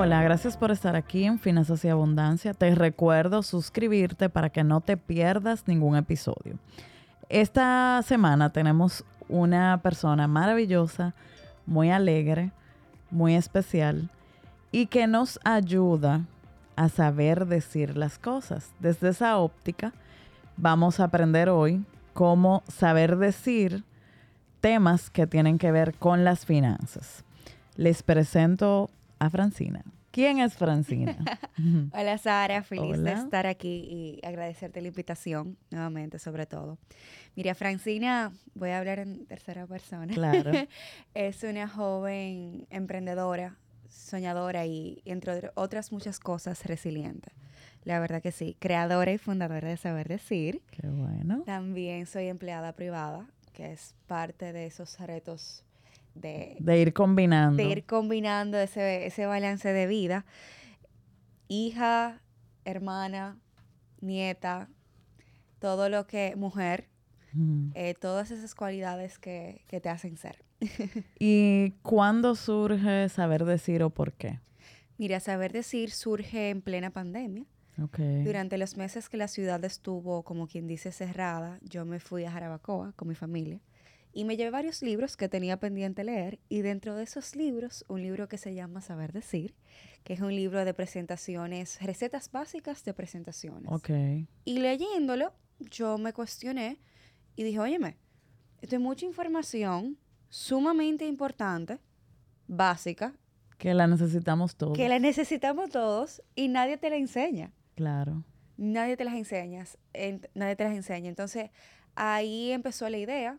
Hola, gracias por estar aquí en Finanzas y Abundancia. Te recuerdo suscribirte para que no te pierdas ningún episodio. Esta semana tenemos una persona maravillosa, muy alegre, muy especial y que nos ayuda a saber decir las cosas. Desde esa óptica, vamos a aprender hoy cómo saber decir temas que tienen que ver con las finanzas. Les presento a Francina. ¿Quién es Francina? Hola Sara, feliz de Hola. estar aquí y agradecerte la invitación nuevamente sobre todo. Mira, Francina, voy a hablar en tercera persona. Claro. Es una joven emprendedora, soñadora y entre otras muchas cosas resiliente. La verdad que sí, creadora y fundadora de Saber Decir. Qué bueno. También soy empleada privada, que es parte de esos retos de ir combinando. de ir combinando ese balance de vida. Hija, hermana, nieta, todo lo que, mujer, todas esas cualidades que te hacen ser. ¿Y cuándo surge Saber Decir o por qué? Mira, Saber Decir surge en plena pandemia. Okay. Durante los meses que la ciudad estuvo, como quien dice, cerrada, yo me fui a Jarabacoa con mi familia y me llevé varios libros que tenía pendiente leer, y dentro de esos libros, un libro que se llama Saber Decir, que es un libro de presentaciones, recetas básicas de presentaciones. Okay. Y leyéndolo, yo me cuestioné y dije, óyeme, esto es mucha información sumamente importante, básica, Que la necesitamos todos. que la necesitamos todos y nadie te la enseña. Claro. Nadie te las enseña. Entonces, ahí empezó la idea.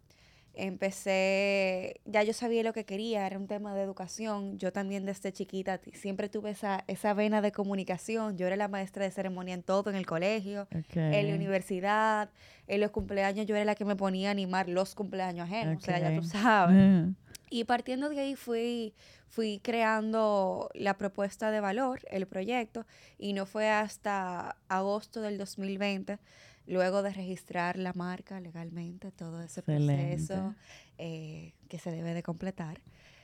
Ya yo sabía lo que quería, era un tema de educación. Yo también desde chiquita siempre tuve esa vena de comunicación. Yo era la maestra de ceremonia en todo, en el colegio, en la universidad, en los cumpleaños yo era la que me ponía a animar los cumpleaños ajenos, o sea, ya tú sabes. Y partiendo de ahí fui creando la propuesta de valor, el proyecto, y no fue hasta agosto del 2020, luego de registrar la marca legalmente, todo ese proceso que se debe de completar,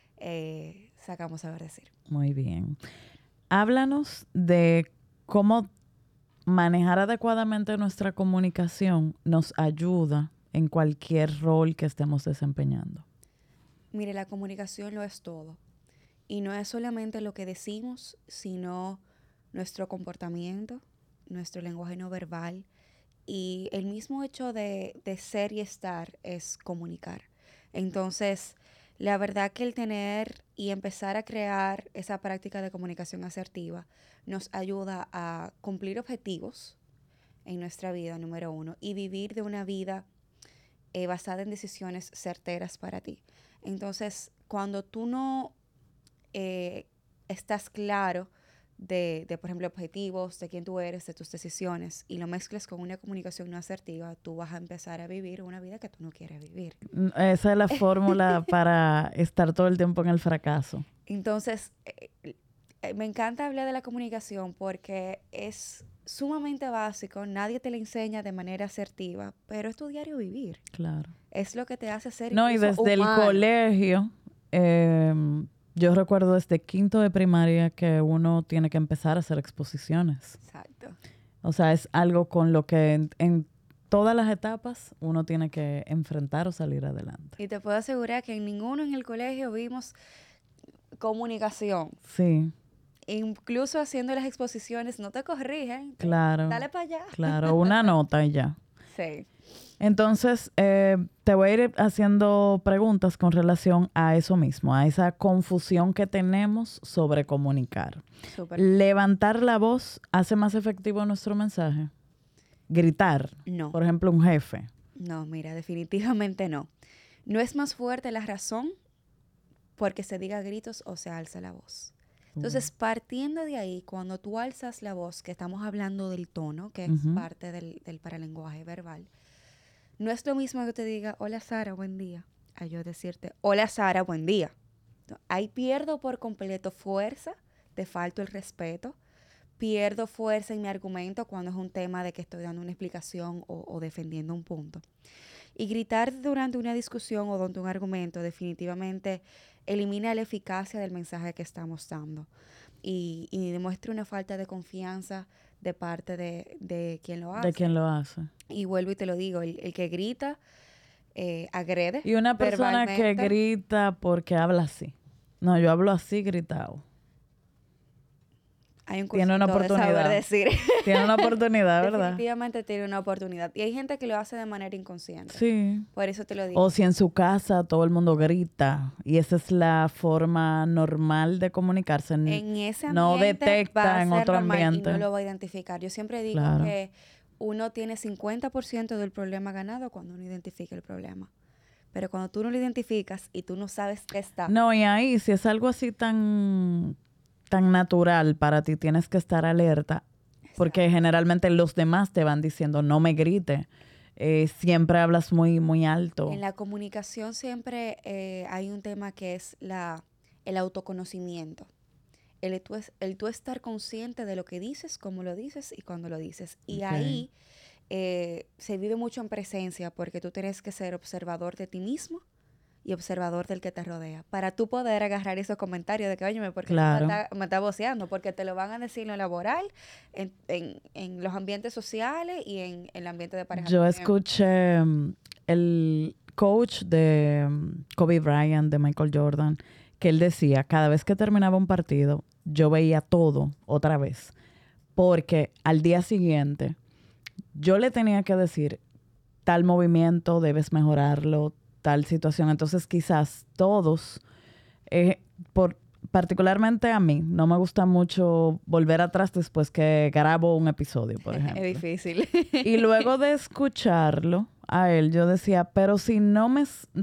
sacamos Saber Decir. Muy bien. Háblanos de cómo manejar adecuadamente nuestra comunicación nos ayuda en cualquier rol que estemos desempeñando. Mire, la comunicación lo es todo. Y no es solamente lo que decimos, sino nuestro comportamiento, nuestro lenguaje no verbal. Y el mismo hecho de ser y estar es comunicar. Entonces, la verdad que el tener y empezar a crear esa práctica de comunicación asertiva nos ayuda a cumplir objetivos en nuestra vida, número uno, y vivir de una vida basada en decisiones certeras para ti. Entonces, cuando tú no estás claro de, por ejemplo, objetivos, de quién tú eres, de tus decisiones, y lo mezclas con una comunicación no asertiva, tú vas a empezar a vivir una vida que tú no quieres vivir. Esa es la fórmula para estar todo el tiempo en el fracaso. Entonces, me encanta hablar de la comunicación porque es sumamente básico, nadie te lo enseña de manera asertiva, pero es tu diario vivir. Claro. Es lo que te hace ser No, y desde humano. el colegio, yo recuerdo desde quinto de primaria que uno tiene que empezar a hacer exposiciones. Exacto. O sea, es algo con lo que en todas las etapas uno tiene que enfrentar o salir adelante. Y te puedo asegurar que en ninguno en el colegio vimos comunicación. Sí. Incluso haciendo las exposiciones no te corrigen. Claro. Dale para allá. Claro, una nota y ya. Sí. Entonces, te voy a ir haciendo preguntas con relación a eso mismo, a esa confusión que tenemos sobre comunicar. Súper. ¿Levantar la voz hace más efectivo nuestro mensaje? ¿Gritar? No. Por ejemplo, un jefe. No, mira, definitivamente no. No es más fuerte la razón porque se diga gritos o se alza la voz. Entonces, partiendo de ahí, cuando tú alzas la voz, que estamos hablando del tono, que es parte del paralenguaje verbal, no es lo mismo que te diga, hola Sara, buen día, a yo decirte, hola Sara, buen día. Ahí pierdo por completo fuerza, te falto el respeto, pierdo fuerza en mi argumento cuando es un tema de que estoy dando una explicación o defendiendo un punto. Y gritar durante una discusión o durante un argumento definitivamente elimina la eficacia del mensaje que estamos dando. y demuestre una falta de confianza de parte de quien lo hace. De quien lo hace. Y vuelvo y te lo digo, el que grita agrede. Y una persona que grita porque habla así. No, yo hablo así gritado. Hay un cursito de saber decir. Tiene una oportunidad, ¿verdad? Definitivamente tiene una oportunidad. Y hay gente que lo hace de manera inconsciente. Sí. Por eso te lo digo. O si en su casa todo el mundo grita y esa es la forma normal de comunicarse. En ese ambiente no detecta en otro ambiente. Y no lo va a identificar. Yo siempre digo que uno tiene 50% del problema ganado cuando uno identifica el problema. Pero cuando tú no lo identificas y tú no sabes qué está. No, y ahí, si es algo así tan natural para ti, tienes que estar alerta. Exacto. Porque generalmente los demás te van diciendo, no me grite. Siempre hablas muy, muy alto. En la comunicación siempre hay un tema que es el autoconocimiento. El tú estar consciente de lo que dices, cómo lo dices y cuándo lo dices. Y ahí se vive mucho en presencia porque tú tienes que ser observador de ti mismo y observador del que te rodea, para tú poder agarrar esos comentarios de que, óyeme, porque me está voceando, porque te lo van a decir en lo laboral, en los ambientes sociales y en el ambiente de pareja. Yo escuché el coach de Kobe Bryant, de Michael Jordan, que él decía, cada vez que terminaba un partido, yo veía todo otra vez, porque al día siguiente yo le tenía que decir, tal movimiento debes mejorarlo, tal situación. Entonces quizás todos, particularmente a mí, no me gusta mucho volver atrás después que grabo un episodio, por ejemplo. Es difícil. Y luego de escucharlo a él, yo decía, pero si no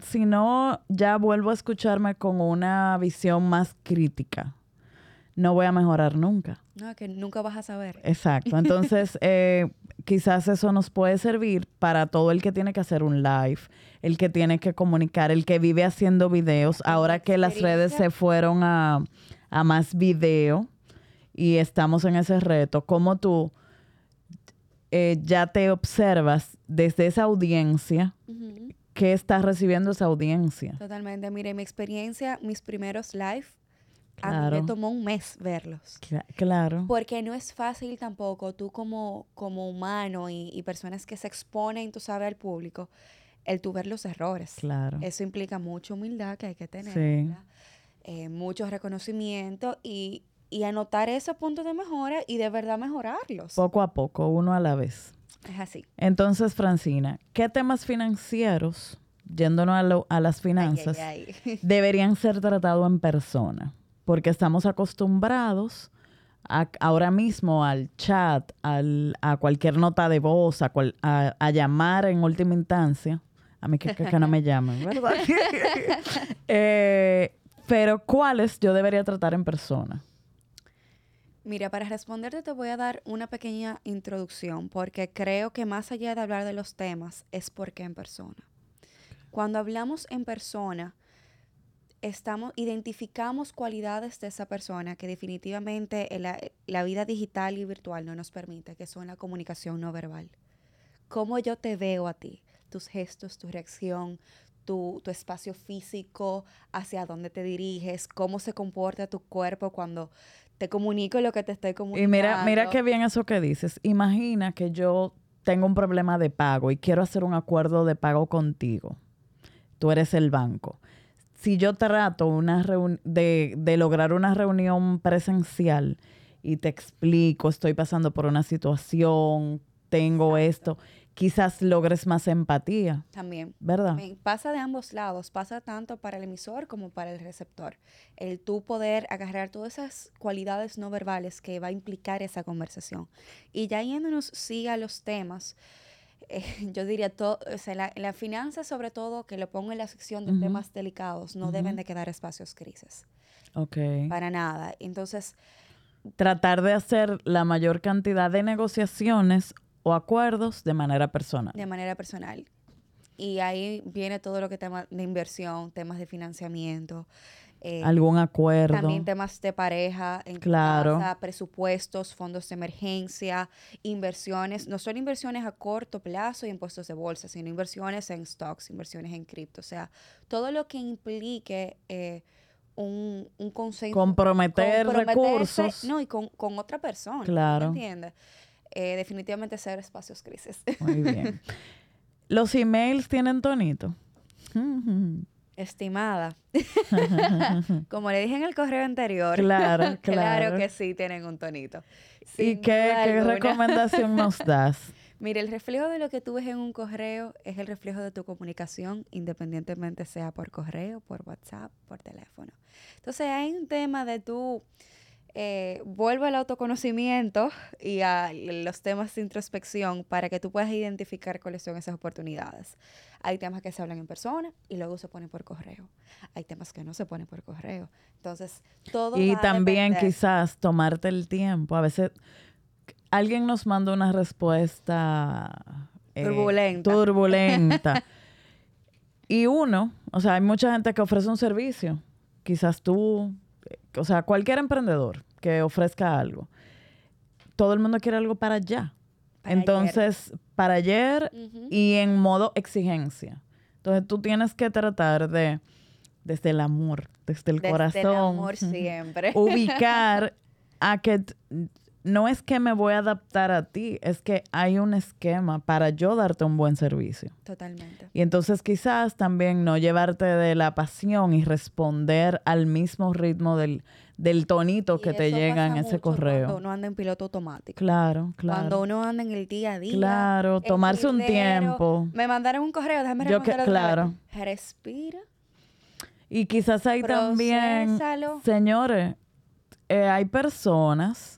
ya vuelvo a escucharme con una visión más crítica, no voy a mejorar nunca. No, que nunca vas a saber. Exacto. Entonces, quizás eso nos puede servir para todo el que tiene que hacer un live, el que tiene que comunicar, el que vive haciendo videos. Ahora que las redes se fueron a más video y estamos en ese reto, ¿cómo tú ya te observas desde esa audiencia? Uh-huh. ¿Qué estás recibiendo esa audiencia? Totalmente. Mire, mi experiencia, mis primeros live, a mí me tomó un mes verlos. Claro. Porque no es fácil tampoco tú como humano y personas que se exponen, tú sabes, al público, el tú ver los errores. Claro. Eso implica mucha humildad que hay que tener. Sí. Mucho reconocimiento y anotar esos puntos de mejora y de verdad mejorarlos. Poco a poco, uno a la vez. Es así. Entonces, Francina, ¿qué temas financieros, yéndonos a las finanzas, deberían ser tratados en persona? Porque estamos acostumbrados ahora mismo al chat, a cualquier nota de voz, a llamar en última instancia. A mí que no me llamen, ¿verdad? Pero ¿cuáles yo debería tratar en persona? Mira, para responderte te voy a dar una pequeña introducción, porque creo que más allá de hablar de los temas, es porque en persona. Cuando hablamos en persona, identificamos cualidades de esa persona que definitivamente la vida digital y virtual no nos permite, que son la comunicación no verbal. Cómo yo te veo a ti, tus gestos, tu reacción, tu espacio físico, hacia dónde te diriges, cómo se comporta tu cuerpo cuando te comunico lo que te estoy comunicando. Y mira qué bien eso que dices. Imagina que yo tengo un problema de pago y quiero hacer un acuerdo de pago contigo. Tú eres el banco. Si yo trato de lograr una reunión presencial y te explico, estoy pasando por una situación, tengo esto, quizás logres más empatía. También. ¿Verdad? También. Pasa de ambos lados. Pasa tanto para el emisor como para el receptor. El tú poder agarrar todas esas cualidades no verbales que va a implicar esa conversación. Y ya yéndonos sí a los temas, yo diría, la finanza sobre todo, que lo pongo en la sección de temas delicados, no deben de quedar espacios grises. Okay. Para nada. Entonces, tratar de hacer la mayor cantidad de negociaciones o acuerdos de manera personal. De manera personal. Y ahí viene todo lo que temas de inversión, temas de financiamiento. Algún acuerdo. También temas de pareja, en casa, presupuestos, fondos de emergencia, inversiones. No solo inversiones a corto plazo y en puestos de bolsa, sino inversiones en stocks, inversiones en cripto. O sea, todo lo que implique un consenso. Comprometer recursos. No, y con otra persona. Claro. ¿Me entiendes? Definitivamente ser espacios grises. Muy bien. ¿Los emails tienen tonito? Estimada. Como le dije en el correo anterior. Claro. Claro que sí tienen un tonito. ¿Y qué recomendación nos das? Mire, el reflejo de lo que tú ves en un correo es el reflejo de tu comunicación, independientemente sea por correo, por WhatsApp, por teléfono. Entonces, hay un tema de tú, vuelve al autoconocimiento y a los temas de introspección para que tú puedas identificar cuáles son esas oportunidades. Hay temas que se hablan en persona y luego se ponen por correo. Hay temas que no se ponen por correo. Entonces, todo y va también a quizás tomarte el tiempo. A veces alguien nos manda una respuesta turbulenta. Y uno, o sea, hay mucha gente que ofrece un servicio. Quizás tú, o sea, cualquier emprendedor que ofrezca algo. Todo el mundo quiere algo para allá. Entonces, para ayer y en modo exigencia. Entonces, tú tienes que tratar de, desde el amor, desde el corazón. Desde el amor siempre. Ubicar a que no es que me voy a adaptar a ti, es que hay un esquema para yo darte un buen servicio. Totalmente. Y entonces quizás también no llevarte de la pasión y responder al mismo ritmo del tonito que te llega en ese correo. Cuando uno anda en piloto automático. Claro. Cuando uno anda en el día a día. Claro, tomarse un tiempo. Me mandaron un correo, déjame responderlo. Claro. Respira. Y quizás ahí también, señores, hay personas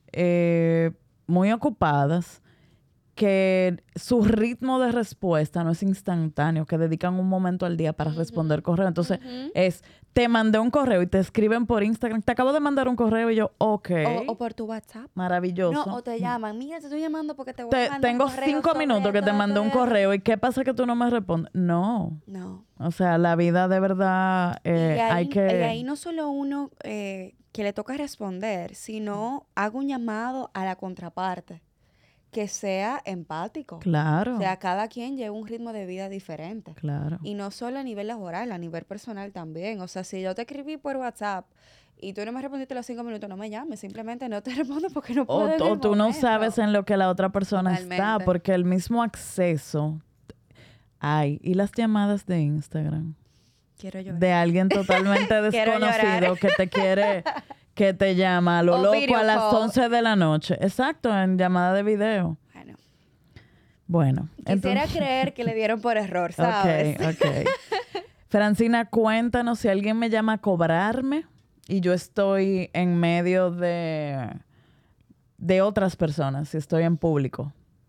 muy ocupadas que su ritmo de respuesta no es instantáneo, que dedican un momento al día para responder correo. Entonces, te mandé un correo y te escriben por Instagram, te acabo de mandar un correo y yo, ok. O por tu WhatsApp. Maravilloso. No, o te llaman, mira, te estoy llamando porque te voy a mandar tengo un correo 5 minutos que te mandé un correo y ¿qué pasa que tú no me respondes? No. O sea, la vida de verdad hay que... Y ahí no solo uno que le toca responder, sino hago un llamado a la contraparte. Que sea empático. Claro. O sea, cada quien lleva un ritmo de vida diferente. Claro. Y no solo a nivel laboral, a nivel personal también. O sea, si yo te escribí por WhatsApp y tú no me respondiste los 5 minutos, no me llames. Simplemente no te respondo porque no puedo. O tú no sabes en lo que la otra persona está, porque el mismo acceso hay. ¿Y las llamadas de Instagram? Quiero llorar. De alguien totalmente desconocido que te quiere... que te llama a lo loco a las 11 de la noche. Exacto, en llamada de video. Bueno. Quisiera creer que le dieron por error, ¿sabes? Ok. Francina, cuéntanos si alguien me llama a cobrarme y yo estoy en medio de otras personas, si estoy en público.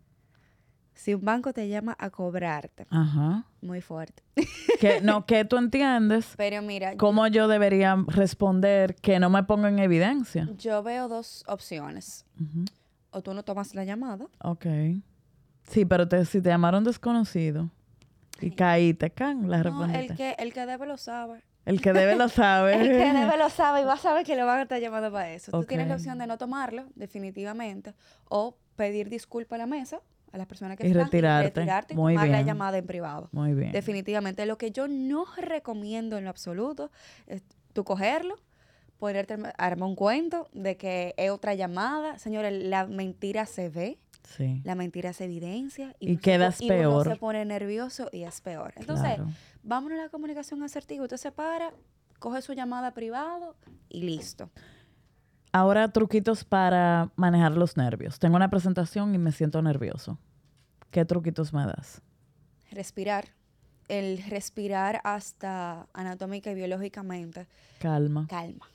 Si un banco te llama a cobrarte. Ajá. Muy fuerte. ¿Qué tú entiendes? Pero mira. ¿Cómo yo debería responder que no me ponga en evidencia? Yo veo 2 opciones. O tú no tomas la llamada. Ok. Sí, pero si te llamaron desconocido y caíste, la respondiste. El que debe lo sabe. El que debe lo sabe. El que debe lo sabe y va a saber que le van a estar llamando para eso. Tú tienes la opción de no tomarlo, definitivamente, o pedir disculpa a la mesa, a las personas que están, retirarte y tomar la llamada en privado. Muy bien. Definitivamente. Lo que yo no recomiendo en lo absoluto es tú cogerlo, armar un cuento de que es otra llamada. Señores, la mentira se ve. Sí. La mentira se evidencia. Y quedas peor. Y uno se pone nervioso y es peor. Entonces, vámonos a la comunicación asertiva. Usted se para, coge su llamada privado y listo. Ahora, truquitos para manejar los nervios. Tengo una presentación y me siento nervioso. ¿Qué truquitos me das? Respirar. El respirar hasta anatómica y biológicamente. Calma.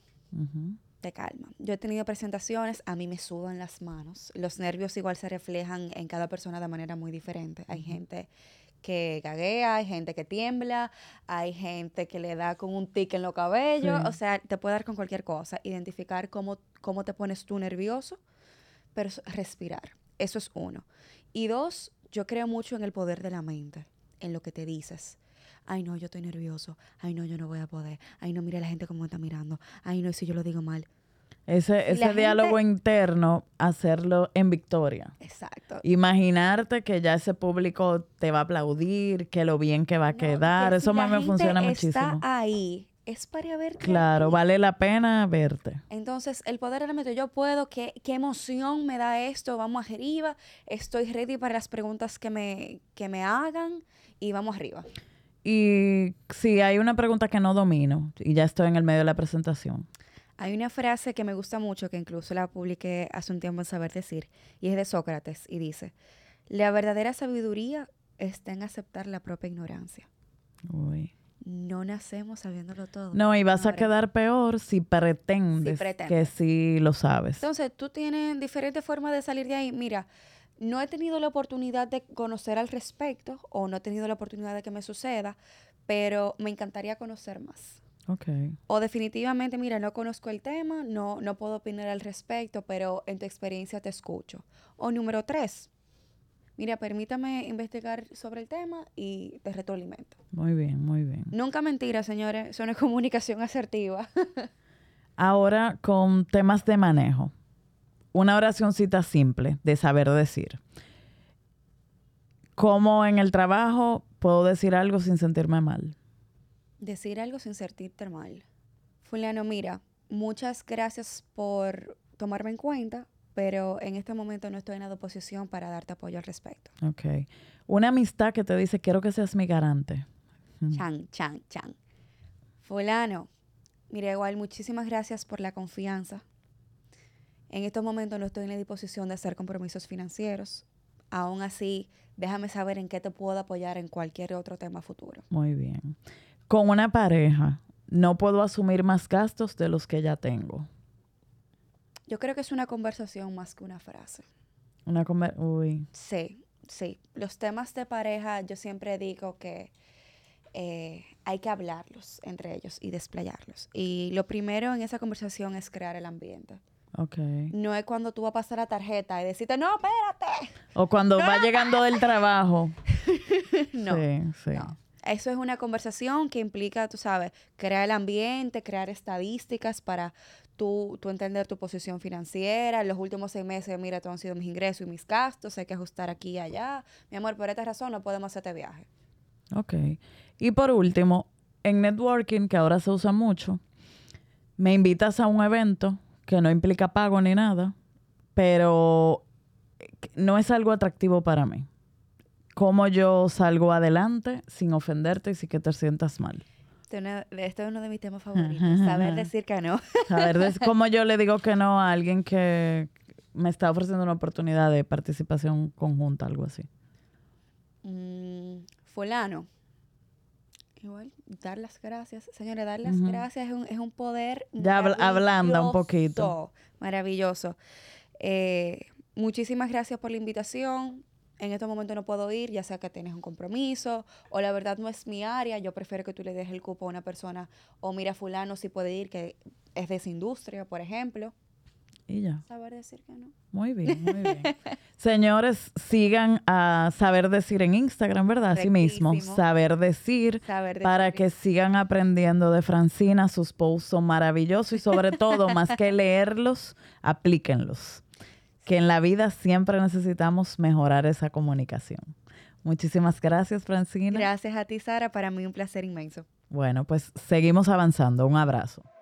Te calma. Yo he tenido presentaciones, a mí me sudan las manos. Los nervios igual se reflejan en cada persona de manera muy diferente. Hay gente que gaguea, hay gente que tiembla, hay gente que le da con un tic en los cabellos. O sea, te puede dar con cualquier cosa. Identificar cómo te pones tú nervioso, pero respirar. Eso es 1. Y 2, yo creo mucho en el poder de la mente, en lo que te dices. Ay, no, yo estoy nervioso. Ay, no, yo no voy a poder. Ay, no, mira la gente cómo me está mirando. Ay, no, si yo lo digo mal. Ese diálogo interno, hacerlo en victoria. Exacto. Imaginarte que ya ese público te va a aplaudir, que lo bien que va a quedar. Eso a mí me funciona muchísimo. Está ahí es para verte. Claro, vale la pena verte. Entonces, el poder de la mente, yo puedo, qué emoción me da esto, vamos arriba, estoy ready para las preguntas que me hagan y vamos arriba. Y si hay una pregunta que no domino y ya estoy en el medio de la presentación. Hay una frase que me gusta mucho, que incluso la publiqué hace un tiempo en Saber Decir, y es de Sócrates, y dice, la verdadera sabiduría está en aceptar la propia ignorancia. Uy. No nacemos sabiéndolo todo. No, y vas a quedar peor si pretendes que sí lo sabes. Entonces, tú tienes diferentes formas de salir de ahí. Mira, no he tenido la oportunidad de conocer al respecto o no he tenido la oportunidad de que me suceda, pero me encantaría conocer más. Okay. O definitivamente, mira, no conozco el tema, no puedo opinar al respecto, pero en tu experiencia te escucho. O número 3, mira, permítame investigar sobre el tema y te retroalimento. Muy bien, muy bien. Nunca mentira, señores. Eso no es comunicación asertiva. Ahora, con temas de manejo. Una oracioncita simple de saber decir. ¿Cómo en el trabajo puedo decir algo sin sentirme mal? Decir algo sin sentirte mal. Fulano, mira, muchas gracias por tomarme en cuenta, pero en este momento no estoy en la posición para darte apoyo al respecto. Ok. Una amistad que te dice, quiero que seas mi garante. Chan. Fulano, mira, igual, muchísimas gracias por la confianza. En estos momentos no estoy en la disposición de hacer compromisos financieros. Aún así, déjame saber en qué te puedo apoyar en cualquier otro tema futuro. Muy bien. Con una pareja, no puedo asumir más gastos de los que ya tengo. Yo creo que es una conversación más que una frase. Uy. Sí. Los temas de pareja, yo siempre digo que hay que hablarlos entre ellos y desplayarlos. Y lo primero en esa conversación es crear el ambiente. Okay. No es cuando tú vas a pasar la tarjeta y decirte, no, espérate. O cuando va llegando del trabajo. No. Sí. No. Eso es una conversación que implica, tú sabes, crear el ambiente, crear estadísticas para tú entender tu posición financiera. En los últimos 6 meses, mira, estos han sido mis ingresos y mis gastos, hay que ajustar aquí y allá. Mi amor, por esta razón no podemos hacer este viaje. Ok. Y por último, en networking, que ahora se usa mucho, me invitas a un evento que no implica pago ni nada, pero no es algo atractivo para mí. ¿Cómo yo salgo adelante sin ofenderte y sin que te sientas mal? Este es uno de mis temas favoritos, saber decir que no. ¿Cómo yo le digo que no a alguien que me está ofreciendo una oportunidad de participación conjunta, algo así? Fulano. Igual, dar las gracias. Señores, dar las gracias es un poder ya hablando un poquito. Maravilloso. Muchísimas gracias por la invitación. En este momento no puedo ir, ya sea que tienes un compromiso o la verdad no es mi área. Yo prefiero que tú le des el cupo a una persona o mira, fulano si puede ir, que es de esa industria, por ejemplo. Y ya. Saber decir que no. Muy bien, muy bien. Señores, sigan a Saber Decir en Instagram, ¿verdad? Así mismo, Saber Decir, para que sigan aprendiendo de Francina. Sus posts son maravillosos y sobre todo, más que leerlos, aplíquenlos. Que en la vida siempre necesitamos mejorar esa comunicación. Muchísimas gracias, Francina. Gracias a ti, Sara. Para mí un placer inmenso. Bueno, pues seguimos avanzando. Un abrazo.